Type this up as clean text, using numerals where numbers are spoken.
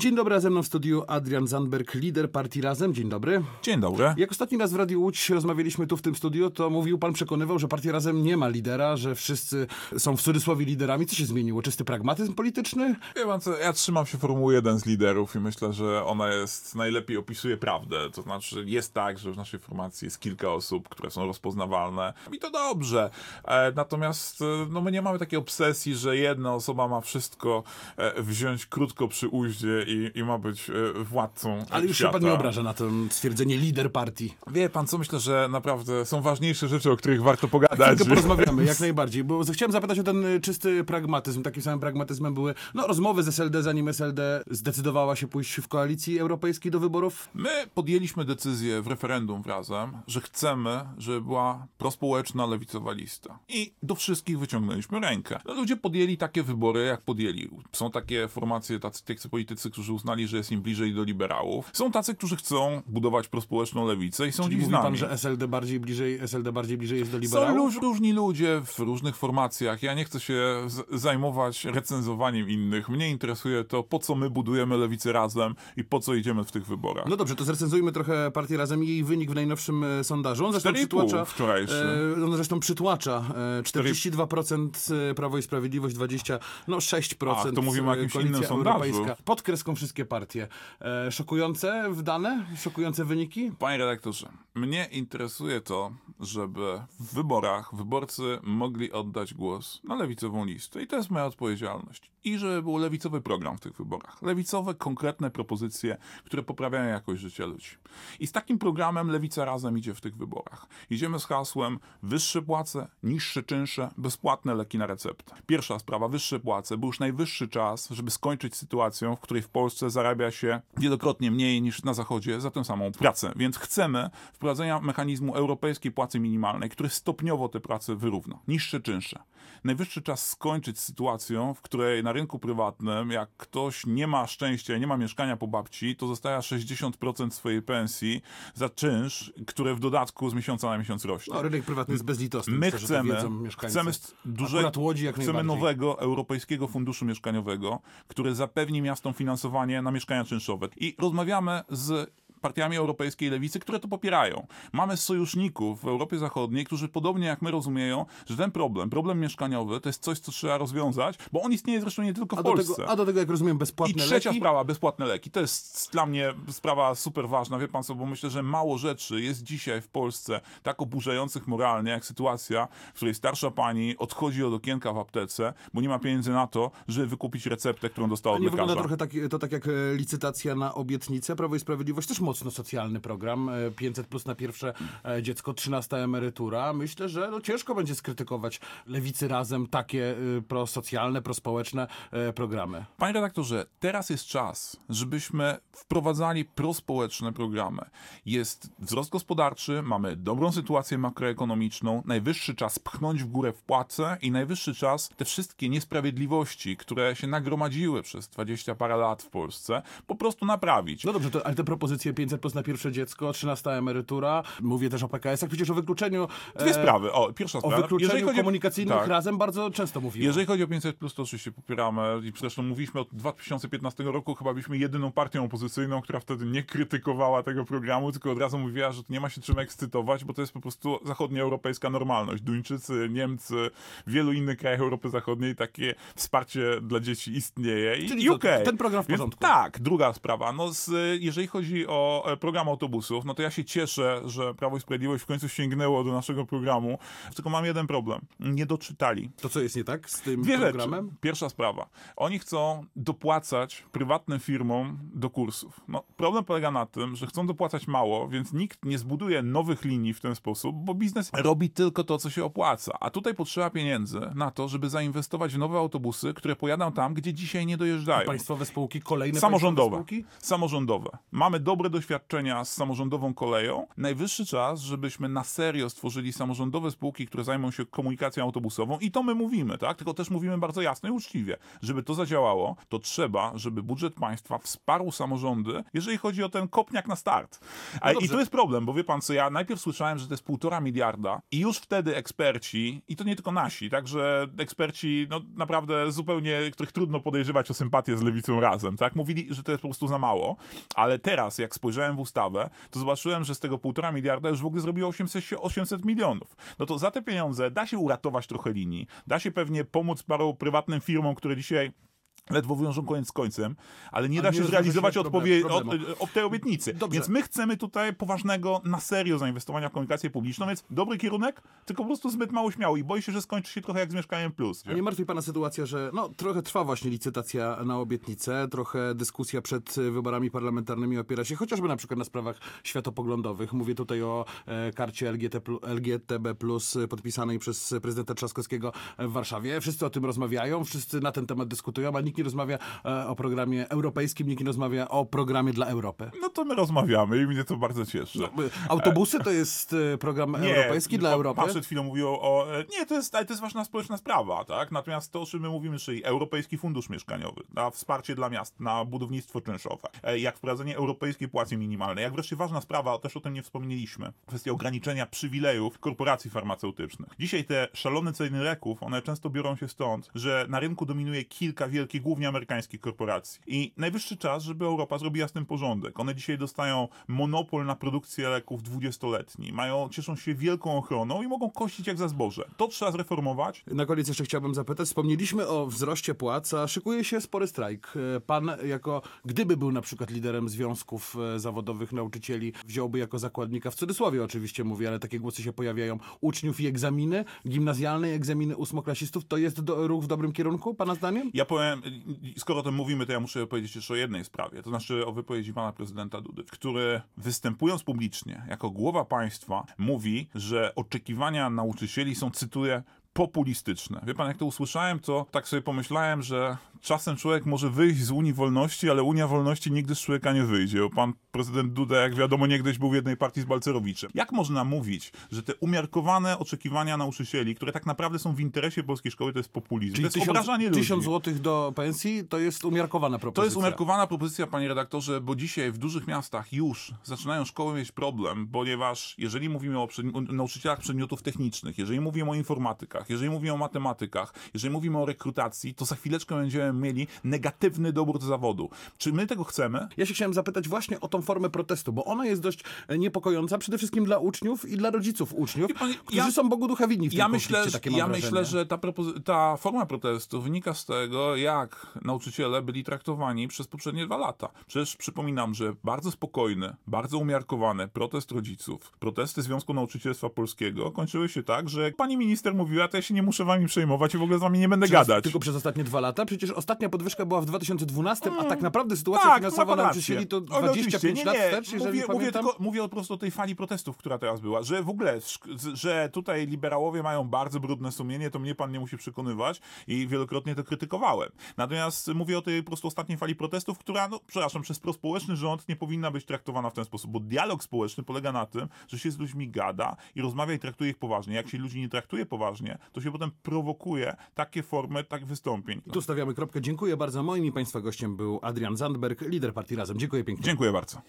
Dzień dobry, a ze mną w studiu Adrian Zandberg, lider partii Razem. Dzień dobry. Dzień dobry. Jak ostatni raz w Radiu Łódź rozmawialiśmy tu w tym studiu, to mówił pan, przekonywał, że partia Razem nie ma lidera, że wszyscy są w cudzysłowie liderami. Co się zmieniło? Czysty pragmatyzm polityczny? Wie pan co, ja trzymam się Formuły 1 z liderów i myślę, że ona najlepiej opisuje prawdę. To znaczy jest tak, że w naszej formacji jest kilka osób, które są rozpoznawalne i to dobrze. Natomiast my nie mamy takiej obsesji, że jedna osoba ma wszystko wziąć krótko przy uździe i ma być władcą Ale już świata. się pan nie obraża na to stwierdzenie lider partii. Wie pan co, myślę, że naprawdę są ważniejsze rzeczy, o których warto pogadać. Chwilkę porozmawiamy, jak najbardziej, bo chciałem zapytać o ten czysty pragmatyzm. Takim samym pragmatyzmem były rozmowy z SLD, zanim SLD zdecydowała się pójść w koalicji europejskiej do wyborów. My podjęliśmy decyzję w referendum Razem, że chcemy, żeby była prospołeczna, lewicowa lista. I do wszystkich wyciągnęliśmy rękę. Ludzie podjęli takie wybory, jak podjęli. Są takie formacje, tacy politycy, którzy uznali, że jest im bliżej do liberałów. Są tacy, którzy chcą budować prospołeczną lewicę i są Czyli dziś z mówi nami. pan, że SLD bardziej bliżej jest do liberałów? Są różni ludzie w różnych formacjach. Ja nie chcę się zajmować recenzowaniem innych. Mnie interesuje to, po co my budujemy lewicę Razem i po co idziemy w tych wyborach. No dobrze, to zrecenzujmy trochę partię Razem i jej wynik w najnowszym sondażu. On zresztą 4,5 wczorajszy. On zresztą przytłacza 42% Prawo i Sprawiedliwość, 6%. To mówimy o jakimś Koalicja innym sondażu. Europejska. Pod kreską wszystkie partie. Szokujące dane? Szokujące wyniki? Panie redaktorze, mnie interesuje to, żeby w wyborach wyborcy mogli oddać głos na lewicową listę. I to jest moja odpowiedzialność. I żeby był lewicowy program w tych wyborach. Lewicowe, konkretne propozycje, które poprawiają jakość życia ludzi. I z takim programem Lewica Razem idzie w tych wyborach. Idziemy z hasłem wyższe płace, niższe czynsze, bezpłatne leki na receptę. Pierwsza sprawa, wyższe płace, bo już najwyższy czas, żeby skończyć sytuacją, w której w Polsce zarabia się wielokrotnie mniej niż na Zachodzie za tę samą pracę. Więc chcemy wprowadzenia mechanizmu europejskiej płacy minimalnej, który stopniowo te prace wyrówna. Niższe czynsze. Najwyższy czas skończyć z sytuacją, w której na rynku prywatnym, jak ktoś nie ma szczęścia i nie ma mieszkania po babci, to zostaje 60% swojej pensji za czynsz, które w dodatku z miesiąca na miesiąc rośnie. Rynek prywatny jest bezlitosny. My Myślę, chcemy Łodzi jak chcemy nowego Europejskiego Funduszu Mieszkaniowego, który zapewni miastom finansowanie na mieszkania czynszowe. I rozmawiamy z partiami europejskiej lewicy, które to popierają. Mamy sojuszników w Europie Zachodniej, którzy podobnie jak my rozumieją, że ten problem mieszkaniowy, to jest coś, co trzeba rozwiązać, bo on istnieje zresztą nie tylko w Polsce. Do tego, jak rozumiem, bezpłatne leki. I trzecia sprawa, bezpłatne leki. To jest dla mnie sprawa super ważna, wie pan co, bo myślę, że mało rzeczy jest dzisiaj w Polsce tak oburzających moralnie, jak sytuacja, w której starsza pani odchodzi od okienka w aptece, bo nie ma pieniędzy na to, żeby wykupić receptę, którą dostała od lekarza. Nie wygląda trochę tak jak licytacja na obietnicę. Prawo i Sprawiedliwość też mocno socjalny program, 500 plus na pierwsze dziecko, 13 emerytura. Myślę, że ciężko będzie skrytykować Lewicy Razem takie prosocjalne, prospołeczne programy. Panie redaktorze, teraz jest czas, żebyśmy wprowadzali prospołeczne programy. Jest wzrost gospodarczy, mamy dobrą sytuację makroekonomiczną, najwyższy czas pchnąć w górę wpłaty i najwyższy czas te wszystkie niesprawiedliwości, które się nagromadziły przez 20 parę lat w Polsce, po prostu naprawić. No dobrze, ale te propozycje 500 plus na pierwsze dziecko, 13 emerytura, mówię też o PKS-ach, przecież o wykluczeniu... Dwie sprawy. Pierwsza sprawa. O wykluczeniu komunikacyjnym Razem bardzo często mówimy. Jeżeli chodzi o 500 plus, to oczywiście popieramy i zresztą mówiliśmy od 2015 roku, chyba byliśmy jedyną partią opozycyjną, która wtedy nie krytykowała tego programu, tylko od razu mówiła, że nie ma się czym ekscytować, bo to jest po prostu zachodnioeuropejska normalność. Duńczycy, Niemcy, w wielu innych krajach Europy Zachodniej takie wsparcie dla dzieci istnieje. Czyli ten program w porządku. Więc tak, druga sprawa. Jeżeli chodzi o program autobusów, no to ja się cieszę, że Prawo i Sprawiedliwość w końcu sięgnęło do naszego programu, tylko mam jeden problem. Nie doczytali. To co jest nie tak z tym Dwie programem? Rzeczy. Pierwsza sprawa. Oni chcą dopłacać prywatnym firmom do kursów. Problem polega na tym, że chcą dopłacać mało, więc nikt nie zbuduje nowych linii w ten sposób, bo biznes robi tylko to, co się opłaca. A tutaj potrzeba pieniędzy na to, żeby zainwestować w nowe autobusy, które pojadą tam, gdzie dzisiaj nie dojeżdżają. A państwowe spółki, kolejne samorządowe. spółki? Samorządowe. Mamy dobre doświadczenia z samorządową koleją. Najwyższy czas, żebyśmy na serio stworzyli samorządowe spółki, które zajmą się komunikacją autobusową i to my mówimy, tak? Tylko też mówimy bardzo jasno i uczciwie. Żeby to zadziałało, to trzeba, żeby budżet państwa wsparł samorządy, jeżeli chodzi o ten kopniak na start. I to jest problem, bo wie pan co, ja najpierw słyszałem, że to jest 1,5 miliarda i już wtedy eksperci, i to nie tylko nasi, także eksperci, no naprawdę zupełnie, których trudno podejrzewać o sympatię z Lewicą Razem, tak? Mówili, że to jest po prostu za mało, ale teraz, jak spojrzałem w ustawę, to zobaczyłem, że z tego 1,5 miliarda już w ogóle zrobiło 800 milionów. No to za te pieniądze da się uratować trochę linii, da się pewnie pomóc paru prywatnym firmom, które dzisiaj ledwo wiążą koniec z końcem, ale nie da się zrealizować od tej obietnicy. Dobrze. Więc my chcemy tutaj poważnego, na serio zainwestowania w komunikację publiczną, więc dobry kierunek, tylko po prostu zbyt mało śmiały i boję się, że skończy się trochę jak z Mieszkaniem Plus. A nie martwi pana sytuacja, że trochę trwa właśnie licytacja na obietnicę, trochę dyskusja przed wyborami parlamentarnymi opiera się chociażby na przykład na sprawach światopoglądowych. Mówię tutaj o karcie LGTB+, podpisanej przez prezydenta Trzaskowskiego w Warszawie. Wszyscy o tym rozmawiają, wszyscy na ten temat dyskutują, a nikt nie rozmawia o programie europejskim, nikt nie rozmawia o programie dla Europy. No to my rozmawiamy i mnie to bardzo cieszy. Autobusy to jest program europejski dla Europy? Pan przed chwilą mówił o... Nie, to jest ważna społeczna sprawa, tak? Natomiast to, o czym my mówimy, czyli Europejski Fundusz Mieszkaniowy, na wsparcie dla miast, na budownictwo czynszowe, jak wprowadzenie europejskiej płacy minimalnej, jak wreszcie ważna sprawa, też o tym nie wspomnieliśmy, kwestia ograniczenia przywilejów korporacji farmaceutycznych. Dzisiaj te szalone ceny leków, one często biorą się stąd, że na rynku dominuje kilka wielkich, głównie amerykańskich korporacji. I najwyższy czas, żeby Europa zrobiła z tym porządek. One dzisiaj dostają monopol na produkcję leków 20-letni. Cieszą się wielką ochroną i mogą kościć jak za zboże. To trzeba zreformować. Na koniec jeszcze chciałbym zapytać. Wspomnieliśmy o wzroście płac, a szykuje się spory strajk. Pan gdyby był na przykład liderem związków zawodowych nauczycieli, wziąłby jako zakładnika, w cudzysłowie oczywiście mówię, ale takie głosy się pojawiają, uczniów i egzaminy gimnazjalne, egzaminy ósmoklasistów. To jest ruch w dobrym kierunku, pana zdaniem? Ja powiem, skoro o tym mówimy, to ja muszę powiedzieć jeszcze o jednej sprawie, to znaczy o wypowiedzi pana prezydenta Dudy, który występując publicznie jako głowa państwa mówi, że oczekiwania nauczycieli są, cytuję, populistyczne. Wie pan, jak to usłyszałem, to tak sobie pomyślałem, że czasem człowiek może wyjść z Unii Wolności, ale Unia Wolności nigdy z człowieka nie wyjdzie. Bo pan prezydent Duda, jak wiadomo, niegdyś był w jednej partii z Balcerowiczem. Jak można mówić, że te umiarkowane oczekiwania nauczycieli, które tak naprawdę są w interesie polskiej szkoły, to jest populizm? Czyli to jest obrażanie ludzi. 1000 złotych do pensji to jest umiarkowana propozycja. To jest umiarkowana propozycja, panie redaktorze, bo dzisiaj w dużych miastach już zaczynają szkoły mieć problem, ponieważ jeżeli mówimy o nauczycielach przedmiotów technicznych, jeżeli mówimy o informatykach, jeżeli mówimy o matematykach, jeżeli mówimy o rekrutacji, to za chwileczkę będziemy mieli negatywny dobór do zawodu. Czy my tego chcemy? Ja się chciałem zapytać właśnie o tą formę protestu, bo ona jest dość niepokojąca, przede wszystkim dla uczniów i dla rodziców uczniów, którzy są Bogu ducha winni w tym konflikcie, myślę, że ta forma protestu wynika z tego, jak nauczyciele byli traktowani przez poprzednie 2 lata. Przecież przypominam, że bardzo spokojny, bardzo umiarkowany protest rodziców, protesty Związku Nauczycielstwa Polskiego kończyły się tak, że pani minister mówiła, to ja się nie muszę wami przejmować i w ogóle z wami nie będę gadać. Tylko przez ostatnie 2 lata? Przecież ostatnia podwyżka była w 2012, a tak naprawdę sytuacja finansowa nauczycieli to 25 lat wstecz, jeżeli pamiętam. Mówię po prostu o tej fali protestów, która teraz była, że w ogóle, że tutaj liberałowie mają bardzo brudne sumienie, to mnie pan nie musi przekonywać i wielokrotnie to krytykowałem. Natomiast mówię o tej po prostu ostatniej fali protestów, która, przez prospołeczny rząd nie powinna być traktowana w ten sposób, bo dialog społeczny polega na tym, że się z ludźmi gada i rozmawia i traktuje ich poważnie. Jak się ludzi nie traktuje poważnie, to się potem prowokuje takie formy, tak wystąpień. Tu stawiamy kropkę. Dziękuję bardzo. Moim i państwa gościem był Adrian Zandberg, lider partii Razem. Dziękuję pięknie. Dziękuję bardzo.